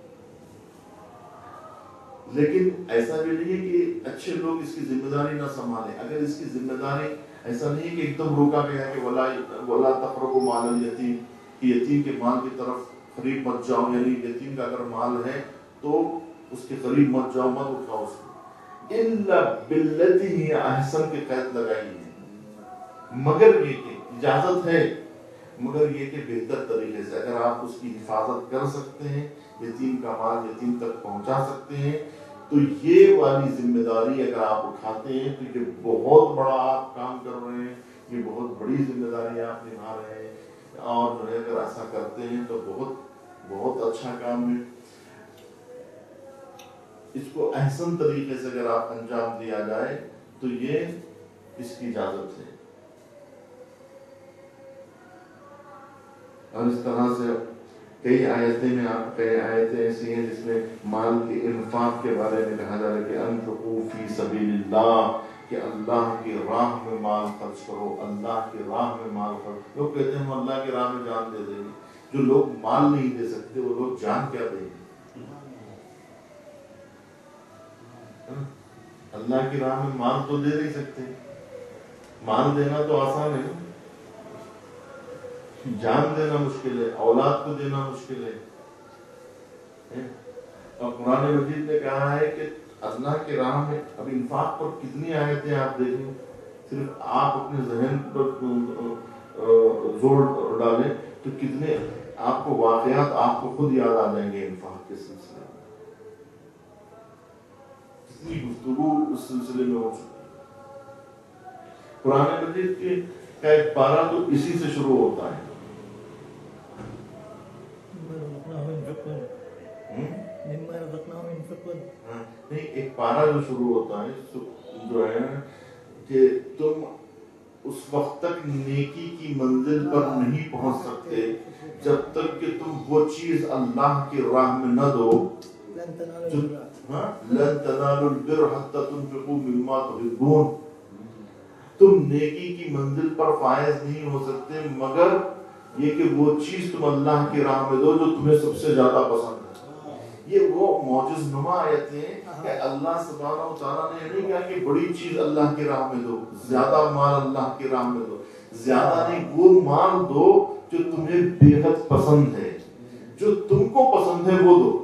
لیکن ایسا بھی نہیں ہے کہ اچھے لوگ اس کی ذمہ داری نہ سنبھالیں، اگر اس کی ذمہ داری ایسا نہیں ہے کہ ایک دم روکا گیا ہے کہ ولا ولا تقربوا مال الیتیم، کہ یتیم کے مال کی طرف قریب مت جاؤ، یعنی یتیم کا اگر مال ہے تو اس کے قریب مت جاؤ، مت اٹھاؤ اس کو، الا باللتی ہی احسن کی قید لگائی ہے، مگر یہ کہ اجازت ہے، مگر یہ کہ بہتر طریقے سے اگر آپ اس کی حفاظت کر سکتے ہیں، یتیم کا مال یتیم تک پہنچا سکتے ہیں، تو یہ والی ذمہ داری اگر آپ اٹھاتے ہیں تو یہ بہت بڑا آپ کام کر رہے ہیں، یہ بہت بڑی ذمہ داری آپ نبھا رہے ہیں، اور جو ہے اگر ایسا کرتے ہیں تو بہت بہت اچھا کام ہے۔ اس کو احسن طریقے سے اگر آپ انجام دیا جائے تو یہ اس کی اجازت ہے، اور اس طرح سے کئی آیتیں میں آپ کئی آیتیں ایسی ہیں جس میں مال کے انفاق کے بارے میں کہا جا رہا ہے کہ انفقوا فی سبیل اللہ، کہ اللہ کی راہ میں مال خرچ کرو، اللہ کی راہ میں مال خرچ۔ لوگ کہتے ہیں ہم اللہ کی راہ میں جان دے دیں گے، جو لوگ مال نہیں دے سکتے وہ لوگ جان کیا دیں گے؟ اللہ کی راہ میں مال تو دے نہیں سکتے، مال دینا تو آسان ہے، جان دینا مشکل ہے، اولاد کو دینا مشکل ہے۔ اور قرآن مجید نے کہا ہے کہ اللہ کے راہ میں اب انفاق پر کتنی آیتیں آپ دیکھیں، صرف آپ اپنے ذہن پر زور ڈالیں تو کتنے آپ کو واقعات آپ کو خود یاد آ جائیں گے انفاق کے سلسلے میں. کتنی گفتگو اس سلسلے میں ہو چکی. قرآن مجید کے کا ایک پارہ تو اسی سے شروع ہوتا ہے. نہیں، ایک پارہ جو شروع ہوتا ہے جو ہے کہ تم اس وقت تک نیکی کی منزل پر نہیں پہنچ سکتے جب تک کہ تم وہ چیز اللہ کی راہ میں نہ دو. لن تنالوا البر حتى تنفقوا مما تحبون. تم نیکی کی منزل پر فائز نہیں ہو سکتے مگر یہ کہ وہ چیز تم اللہ کی راہ میں دو جو تمہیں سب سے زیادہ پسند ہے. یہ وہ معجز نما آیتیں ہیں کہ اللہ سبحانہ و تعالیٰ نے نہیں کہا کہ بڑی چیز اللہ کی راہ میں دو، زیادہ مال اللہ کی راہ میں دو. زیادہ نہیں، وہ مال دو جو تمہیں بے حد پسند ہے، جو تم کو پسند ہے وہ دو.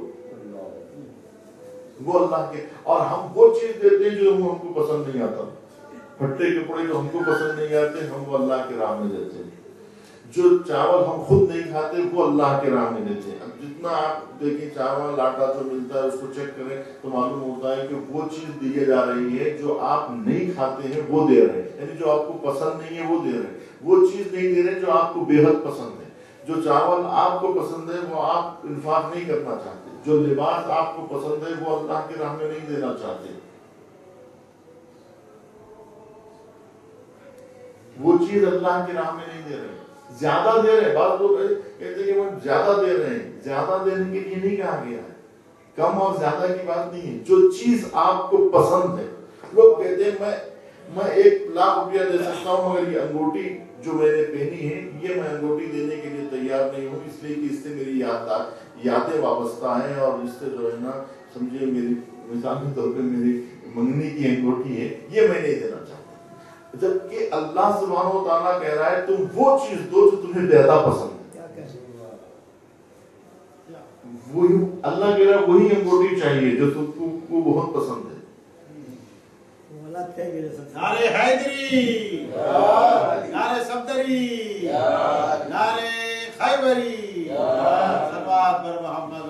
وہ اللہ کے، اور ہم وہ چیز دیتے ہیں جو ہم کو پسند نہیں آتا. پھٹے کپڑے جو ہم کو پسند نہیں آتے ہم وہ اللہ کی راہ میں دیتے ہیں. جو چاول ہم خود نہیں کھاتے وہ اللہ کے راہ میں دیتے ہیں. اب جتنا آپ دیکھیں چاول آٹا جو ملتا ہے اس کو چیک کریں تو معلوم ہوتا ہے کہ وہ چیز دی جا رہی ہے جو آپ نہیں کھاتے ہیں وہ دے رہے ہیں، یعنی جو آپ کو پسند نہیں ہے وہ دے رہے ہیں. وہ چیز نہیں دے رہے جو آپ کو بے حد پسند ہے. جو چاول آپ کو پسند ہے وہ آپ انفاق نہیں کرنا چاہتے. جو لباس آپ کو پسند ہے وہ اللہ کی راہ میں نہیں دینا چاہتے. وہ چیز اللہ کی راہ میں نہیں دے رہے. زیادہ دے رہے ہیں. بعض لوگ کہتے ہیں کہ وہ زیادہ دے رہے ہیں. زیادہ دینے کے لیے نہیں کہا گیا ہے. کم اور زیادہ کی بات نہیں ہے. جو چیز آپ کو پسند ہے. لوگ کہتے ہیں میں میں ایک لاکھ روپیہ دے سکتا ہوں مگر یہ انگوٹھی جو میں نے پہنی ہے یہ میں انگوٹھی دینے کے لیے تیار نہیں ہوں، اس لیے کہ اس سے میری یاد یادیں وابستہ ہیں اور اس سے جو ہے نا سمجھے میری مثال کے طور پہ میری منگنی کی انگوٹھی ہے یہ میں نہیں دینا چاہتا. جبکہ اللہ سبحانہ و تعالیٰ کہہ رہا ہے تم وہ چیز دو جو تمہیں زیادہ پسند ہے. وہی اللہ کہہ رہا ہے وہی انگوٹھی چاہیے جو تم کو بہت پسند ہے. نعرے حیدری، نعرے صفدری، نعرے خیبری، صلوات پر محمد.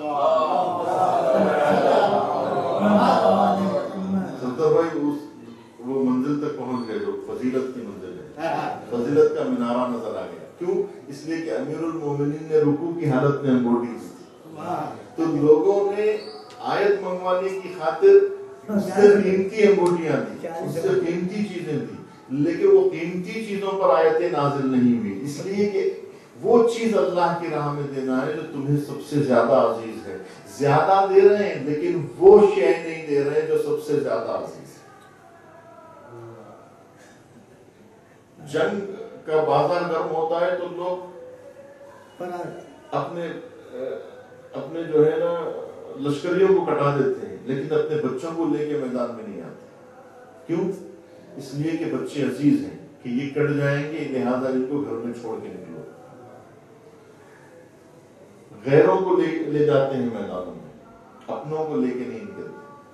سردار بھائی اس وہ منزل تک پہنچ گئے جو فضیلت کی منزل ہے. فضیلت کا منارہ نظر آ گیا. کیوں؟ اس لیے کہ امیر المومنین نے رکوع کی حالت میں انگوٹھی دی تو لوگوں نے آیت منگوانے کی خاطر اس سے قیمتی انگوٹیاں دی، اس سے قیمتی چیزیں دی، لیکن وہ قیمتی چیزوں پر آیتیں نازل نہیں ہوئی. اس لیے کہ وہ چیز اللہ کی راہ میں دینا ہے جو تمہیں سب سے زیادہ عزیز ہے. زیادہ دے رہے ہیں لیکن وہ شے نہیں دے رہے جو سب سے زیادہ عزیز ہے. جنگ کا بازار گرم ہوتا ہے تو لوگ اپنے اپنے جو ہے نا لشکریوں کو کٹا دیتے ہیں لیکن اپنے بچوں کو لے کے میدان میں نہیں آتے. کیوں؟ اس لیے کہ بچے عزیز ہیں کہ یہ کٹ جائیں گے لہذا ان کو گھر میں چھوڑ کے نکلو. غیروں کو لے لے جاتے ہیں میدانوں میں، اپنوں کو لے کے نہیں نکلتے.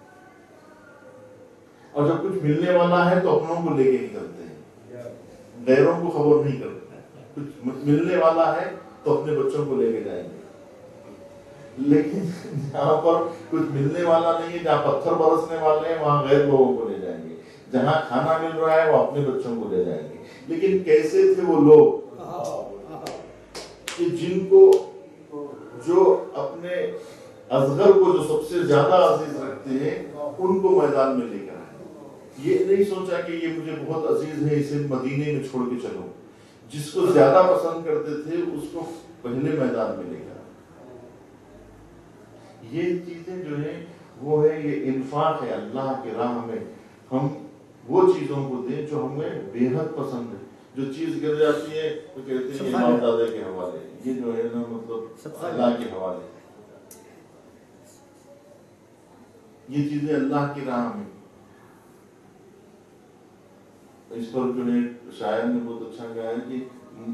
اور جب کچھ ملنے والا ہے تو اپنوں کو لے کے نکلتے ہیں، غیروں کو خبر نہیں کرتے. کچھ ملنے والا ہے تو اپنے بچوں کو لے کے جائیں گے. لیکن جہاں پر کچھ ملنے والا نہیں ہے، جہاں پتھر برسنے والے ہیں وہاں غیر لوگوں کو لے جائیں گے. جہاں کھانا مل رہا ہے وہ اپنے بچوں کو لے جائیں گے. لیکن کیسے تھے وہ لوگ کہ جن کو جو اپنے اصغر کو جو سب سے زیادہ عزیز رکھتے ہیں ان کو میدان میں لے کر آئے. یہ نہیں سوچا کہ یہ مجھے بہت عزیز ہے اسے مدینے میں چھوڑ کے چلو. جس کو زیادہ پسند کرتے تھے اس کو پہلے میدان میں لے کر. یہ چیزیں جو ہیں وہ ہے یہ انفاق ہے اللہ کی راہ میں. ہم وہ چیزوں کو دیں جو ہمیں بے حد پسند ہے. جو چیز گر جاتی ہے تو کہتے ہیں امام دادا کے حوالے، یہ جو ہے نا مطلب اللہ کے حوالے. یہ چیزیں اللہ کی راہ میں. اس پر جو ہے شاعر نے بہت اچھا کہا ہے کہ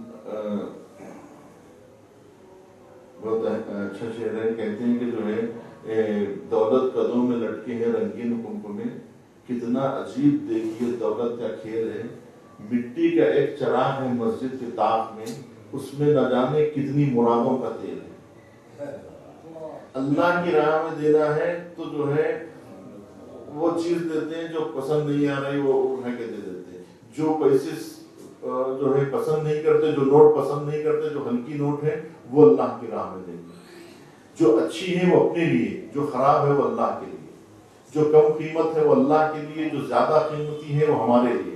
بہت اچھا شعر ہے. کہتے ہیں کہ جو ہے دولت قدوں میں لٹکے ہیں رنگین کمکم میں. کتنا عجیب دیکھیے دولت کا کھیل ہے. مٹی کا ایک چراغ ہے مسجد کے طاق میں, اس میں نہ جانے کتنی مرادوں کا تیل ہے. اللہ کی راہ میں دینا ہے تو جو ہے وہ چیز دیتے ہیں جو پسند نہیں آ رہی وہ اٹھا کے دے دیتے ہیں. جو پیسے جو ہے پسند نہیں کرتے, جو نوٹ پسند نہیں کرتے, جو ہلکی نوٹ ہے وہ اللہ کی راہ میں دیں گے. جو اچھی ہے وہ اپنے لیے, جو خراب ہے وہ اللہ کے لیے, جو کم قیمت ہے وہ اللہ کے لیے, جو زیادہ قیمتی ہے وہ ہمارے لیے.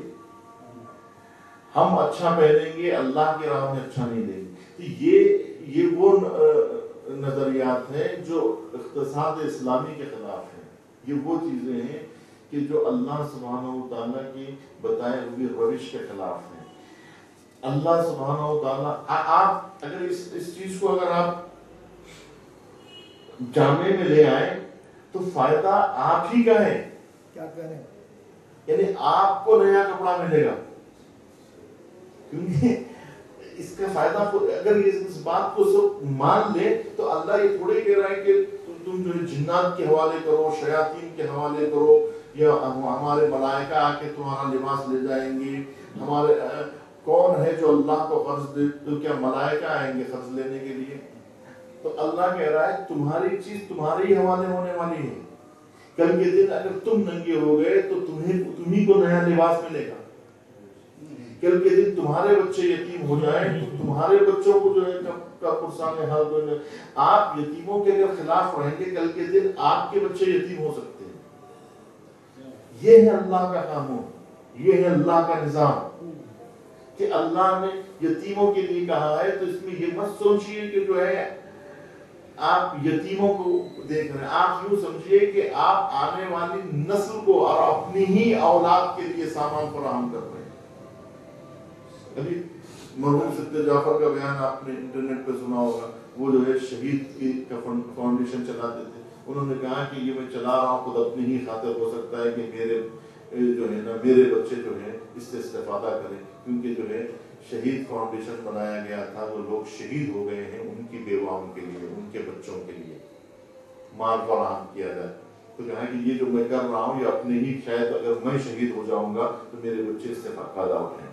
ہم اچھا پہنیں گے, اللہ کی راہ میں اچھا نہیں دیں گے. یہ یہ وہ نظریات ہیں جو اقتصاد اسلامی کے خلاف ہیں. یہ وہ چیزیں ہیں کہ جو اللہ سبحانہ و تعالیٰ کی بتائے ہوئی روش کے خلاف ہیں. اللہ سبحانہ و تعالیٰ آپ اگر اس اس چیز کو اگر آپ جامع میں لے آئے تو فائدہ آپ ہی کا ہے. کیا کریں؟ یعنی آپ کو نیا کپڑا ملے گا, کیونکہ اس کا فائدہ اگر اس بات کو سب مان لے تو اللہ یہ تھوڑے کہہ رہا ہے کہ تم جو ہے جنات کے حوالے کرو, شیاطین کے حوالے کرو, یا ہمارے ملائکہ آ کے تمہارا لباس لے جائیں گے. ہمارے کون ہے جو اللہ کو قرض دے؟ تو کیا ملائکہ آئیں گے قرض لینے کے لیے؟ تو اللہ کہہ رہا ہے تمہاری چیز تمہارے ہی حوالے ہونے والی ہے. کل کے دن اگر تم ننگے ہو گئے تو تمہیں تمہیں کو نیا لباس ملے گا. کل کے دن تمہارے بچے یتیم ہو جائیں تو تمہارے بچوں کو جو ہے کا پرسان حال دو. آپ یتیموں کے اگر خلاف رہیں گے کل کے دن آپ کے بچے یتیم ہو سکتے ہیں. یہ ہے اللہ کا قانون, یہ ہے اللہ کا نظام کہ اللہ نے یتیموں کے لیے کہا ہے. تو اس میں یہ مت سوچئے کہ جو ہے آپ یتیموں کو دیکھ رہے ہیں, آپ یوں سمجھیے کہ آپ آنے والی نسل کو اور اپنی ہی اولاد کے لیے سامان فراہم کر رہے ہیں. ابھی مرحوم سید جعفر کا بیان آپ نے انٹرنیٹ پہ سنا ہوگا. وہ جو ہے شہید کی فاؤنڈیشن چلاتے تھے. انہوں نے کہا کہ یہ میں چلا رہا ہوں خود اپنی ہی خاطر, ہو سکتا ہے کہ میرے جو ہے نا میرے بچے جو ہے اس سے استفادہ کریں, کیونکہ جو ہے شہید فاؤنڈیشن بنایا گیا تھا, وہ لوگ شہید ہو گئے ہیں, ان کی بیواؤں کے لیے, ان کے بچوں کے لیے مال فراہم کیا جائے. تو کہا کہ یہ جو میں کر رہا ہوں یہ اپنے ہی, شاید اگر میں شہید ہو جاؤں گا تو میرے بچے اس سے فائدہ اٹھائیں گے.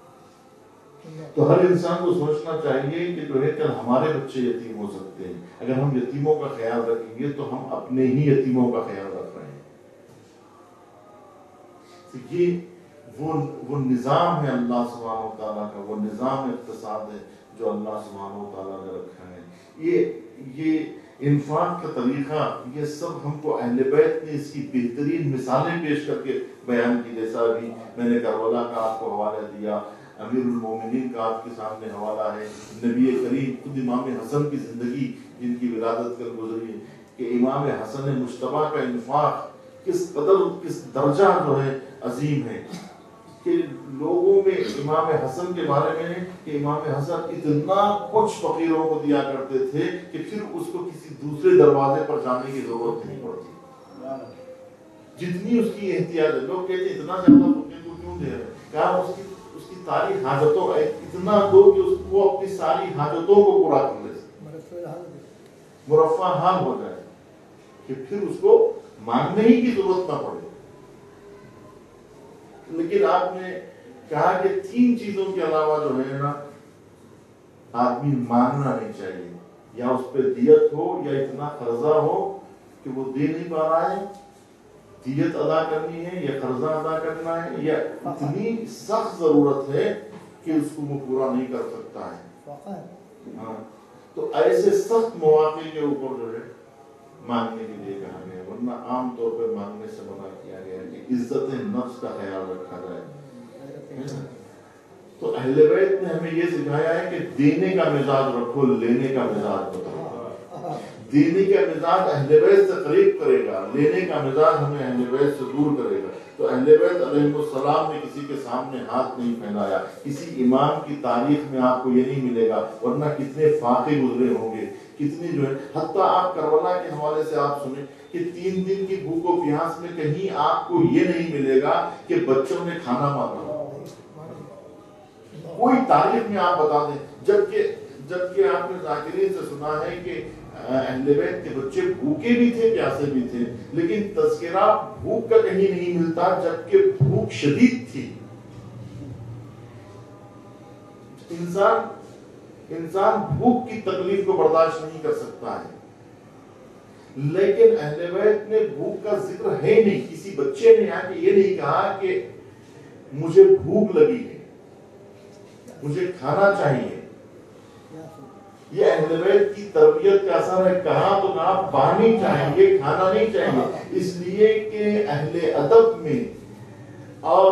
تو ہر انسان کو سوچنا چاہیے کہ جو ہے کل ہمارے بچے یتیم ہو سکتے ہیں. اگر ہم یتیموں کا خیال رکھیں گے تو ہم اپنے ہی یتیموں کا خیال رکھ رہے ہیں. تو یہ وہ وہ نظام ہے اللہ سبحانہ و تعالیٰ کا, وہ نظام اقتصاد ہے جو اللہ سبحانہ و تعالیٰ نے رکھا ہے. یہ یہ انفاق کا طریقہ یہ سب ہم کو اہل بیت نے اس کی بہترین مثالیں پیش کر کے بیان کی. جیسا ابھی میں نے کربلا کا آپ کو حوالہ دیا, امیر المومنین کا آپ کے سامنے حوالہ ہے, نبی کریم خود امام حسن کی زندگی جن کی ولادت کر گزری ہے کہ امام حسن مجتبیٰ کا انفاق کس قدر کس درجہ جو ہے عظیم ہے. کہ لوگوں میں امام حسن کے بارے میں ہے کہ امام حسن اتنا کچھ فقیروں کو دیا کرتے تھے کہ پھر اس کو کسی دوسرے دروازے پر جانے کی ضرورت نہیں پڑتی. جتنی اس کی احتیاط ہے, لوگ کہتے ہیں اتنا زیادہ فقیر کو کیوں دے رہے ہیں, کہا اس کی اس کی ساری حاجتوں اتنا دو کہ اس کو اپنی ساری حاجتوں کو پورا کر لے, مرفع حال ہو جائے, کہ پھر اس کو مانگنے ہی کی ضرورت نہ پڑے. لیکن آپ نے کہا کہ تین چیزوں کے علاوہ جو ہے نا آدمی مانگنا نہیں چاہیے. یا اس پہ دیت ہو, یا اتنا قرضہ ہو کہ وہ دے نہیں پا رہا ہے, دیت ادا کرنی ہے یا قرضہ ادا کرنا ہے, یا اتنی سخت ضرورت ہے کہ اس کو وہ پورا نہیں کر سکتا ہے. ہاں, تو ایسے سخت مواقع کے اوپر جو ہے مانگنے کے لیے کہا گیا, ورنہ عام طور پر مانگنے سے منع کیا گیا کہ عزت نفس کا خیال رکھا جائے. تو اہل بیت نے ہمیں یہ سکھایا ہے کہ دینے کا مزاج رکھو, لینے کا مزاج بتاؤ. دینے کا مزاج اہل بیت سے قریب کرے گا, لینے کا مزاج ہمیں اہل بیت سے دور کرے گا. تو اہل بیت علیہ السلام نے کسی کے سامنے ہاتھ نہیں پھیلایا. کسی امام کی تاریخ میں آپ کو یہ نہیں ملے گا, ورنہ کتنے فاقے گزرے ہوں گے, کتنی جو ہے. حتیٰ آپ کربلا کے حوالے سے آپ سنیں کہ تین دن کی بھوک و پیاس میں کہیں آپ کو یہ نہیں ملے گا کہ بچوں نے کھانا مانگا. کوئی تاریخ میں آپ بتا دیں, جبکہ جبکہ آپ نے ذاکرین سے سنا ہے کہ اہل بیت کے بچے بھوکے بھی تھے پیاسے بھی تھے، لیکن تذکرہ بھوک کا کہیں نہیں ملتا، جبکہ بھوک شدید تھی۔ انسان انسان بھوک کی تکلیف کو برداشت نہیں کر سکتا ہے، لیکن اہل بیت نے بھوک کا ذکر ہے نہیں، کسی بچے نے آ کے یہ نہیں کہا کہ مجھے بھوک لگی ہے، مجھے کھانا چاہیے۔ یہ اہل بیت کی تربیت کا اثر ہے، کہاں تو کہاں پانی چاہیے، کھانا نہیں چاہیے، اس لیے کہ اہل ادب میں اور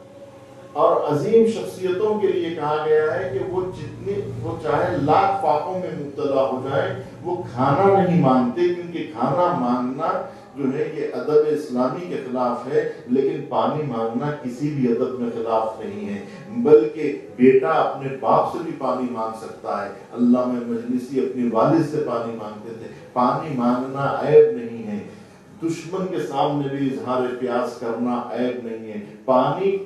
اور عظیم شخصیتوں کے لیے کہا گیا ہے کہ وہ جتنے وہ چاہے لاکھ پاپوں میں مبتلا ہو جائیں، وہ کھانا نہیں مانگتے، کیونکہ کھانا مانگنا جو ہے یہ ادب اسلامی کے خلاف ہے، لیکن پانی مانگنا کسی بھی ادب میں خلاف نہیں ہے، بلکہ بیٹا اپنے باپ سے بھی پانی مانگ سکتا ہے۔ علامہ مجلسی اپنے والد سے پانی مانگتے تھے، پانی مانگنا عیب نہیں ہے، دشمن کے سامنے بھی اظہار پیاس کرنا عیب نہیں ہے۔ پانی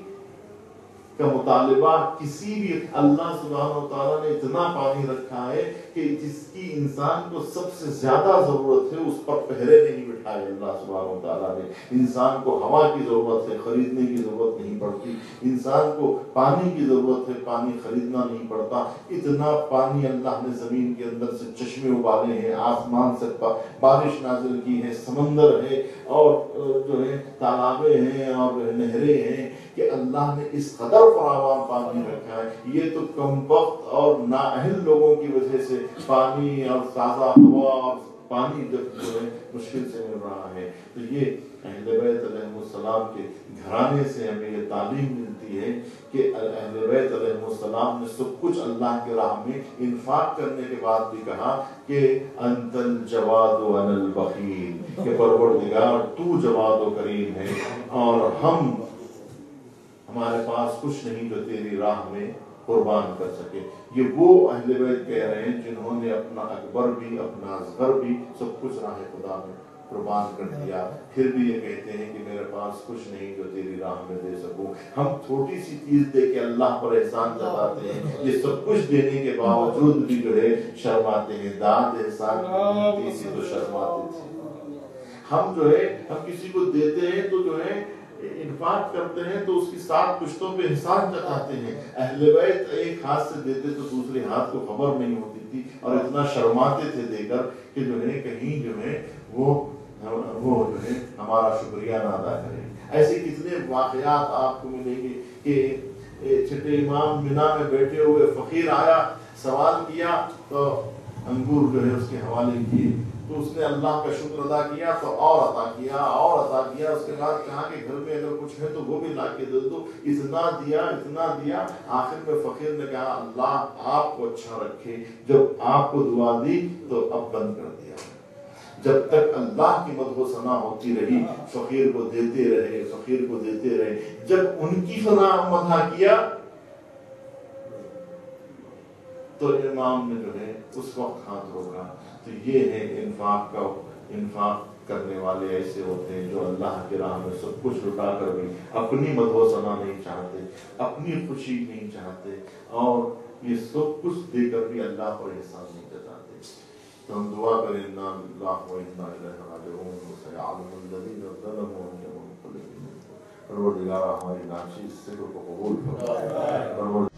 کا مطالبہ کسی بھی، اللہ سبحانہ و تعالیٰ نے اتنا پانی رکھا ہے کہ جس کی انسان کو سب سے زیادہ ضرورت ہے اس پر پہرے نہیں بٹھائے اللہ سبحانہ و تعالیٰ نے۔ انسان کو ہوا کی ضرورت ہے، خریدنے کی ضرورت نہیں پڑتی، انسان کو پانی کی ضرورت ہے، پانی خریدنا نہیں پڑتا۔ اتنا پانی اللہ نے زمین کے اندر سے چشمے ابالے ہیں، آسمان سے بارش نازل کی ہے، سمندر ہے اور جو ہے تالابیں ہیں اور نہریں ہیں، کہ اللہ نے اس قدر فراوان پانی رکھا ہے۔ یہ تو کم وقت اور نااہل لوگوں کی وجہ سے پانی اور تازہ ہوا اور پانی جب جو ہے مشکل سے مل رہا ہے، تو یہ اہل بیت علیہ السلام کے گھرانے سے ہمیں یہ تعلیم ملتی ہے کہ اہل بیت علیہ السلام نے سب کچھ اللہ کے راہ میں انفاق کرنے کے بعد بھی کہا کہ انت الجواد وانا البخیل، کہ پروردگار تو جواد و کریم ہے اور ہم ہمارے پاس کچھ نہیں جو تیری راہ میں قربان کر سکے۔ یہ وہ اہل بیت کہہ رہے ہیں جنہوں نے اپنا اکبر بھی اپنا اصغر بھی سب کچھ راہ خدا میں قربان کر دیا، پھر بھی یہ کہتے ہیں کہ میرے پاس کچھ نہیں جو تیری راہ میں دے سکوں۔ ہم چھوٹی سی چیز دے کے اللہ پر احسان جتاتے ہیں، یہ سب کچھ دینے کے باوجود بھی جو ہے شرماتے ہیں۔ داد احسان کی سی تو شرماتے تھے۔ ہم جو ہے ہم کسی کو دیتے ہیں تو جو ہے انفاق کرتے ہیں تو اس کی سات پشتوں پہ احسان جتاتے ہیں۔ اہل بیت ایک ہاتھ سے دیتے تو دوسرے ہاتھ کو خبر نہیں ہوتی تھی اور اتنا شرماتے تھے دے کر کہ جو ہے کہیں جو ہے وہ وہ جو ہے ہمارا شکریہ نہ ادا کریں۔ ایسے کتنے واقعات آپ کو ملیں گے کہ چھٹے امام مینا میں بیٹھے ہوئے فقیر آیا، سوال کیا تو انگور جو ہے اس کے حوالے کیے، تو اس نے اللہ کا شکر ادا کیا تو اور عطا کیا اور عطا کیا، اس کے بعد کہا کہ گھر میں اگر کچھ ہے تو وہ بھی لا کے دے دو، اتنا دیا اتنا دیا، آخر میں فقیر نے کہا اللہ آپ کو اچھا رکھے، جب آپ کو دعا دی تو اب بند کر دیا۔ جب تک اللہ کی مدح و ثنا ہوتی رہی فقیر کو دیتے رہے فقیر کو دیتے رہے، جب ان کی ثنا مدح کیا تو امام نے جو ہے اس وقت ہاتھ روکا۔ تو یہ ہے انفاق کا، انفاق کرنے والے ایسے ہوتے ہیں جو اللہ کے راہ میں سب کچھ لٹا کر بھی اپنی مدح و ثنا نہیں چاہتے، اپنی خوشی نہیں چاہتے، اور یہ سب کچھ دے کر بھی اللہ پر احسان نہیں جتاتے۔ تو ہم دعا کریں انا للہ و انا الیہ راجعون وسيعلم الذین ظلموا انهم منقلبون۔ پروردگار ہماری ناچیز ذکر کو قبول فرما۔